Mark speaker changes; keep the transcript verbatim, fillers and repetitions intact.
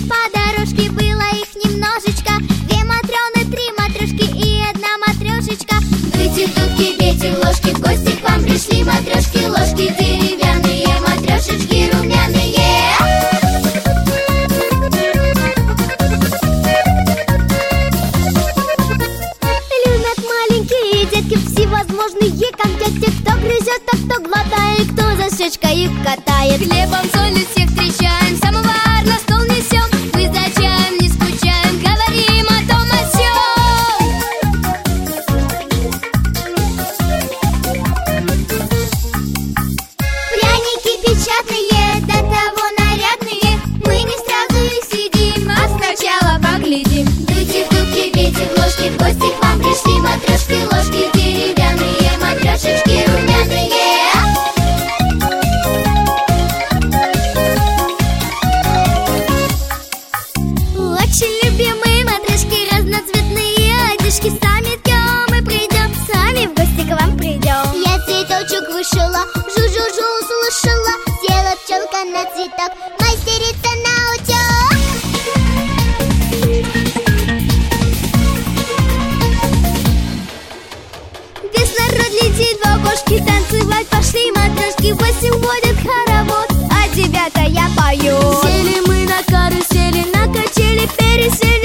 Speaker 1: по дорожке, было их немножечко. Две матрёны, три матрешки и одна матрешечка. Дуйте в дудки, бейте в ложки, в гости к вам пришли матрешки. Ложки деревянные, матрешечки румяные. Любят маленькие детки всевозможные конфетки. Кто грызет, а кто глотает, кто за щечкой катает.
Speaker 2: Хлебом, солью всех встречаем, самовар на стол несем. Мы за чаем не скучаем, говорим о том о сём.
Speaker 1: Пряники печатные, до того нарядные. Мы не сразу их съедим, а сначала поглядим. Дуйте в дудки, бейте в ложки, в гости к вам пришли матрешки. Ложки деревянные, матрешечки румяные. Очень любимые матрешки, разноцветные одежки. Сами днем и придем, сами в гости к вам придем. Я цветочек вышила, жу-жу-жу услышала. Села пчелка на цветок, мастерица на утёк. Весь народ летит в окошки, танцевать пошли матрешки. Восемь ходит хоровод, а девятая поет.
Speaker 2: Сели мы на карусели, на качели пересели.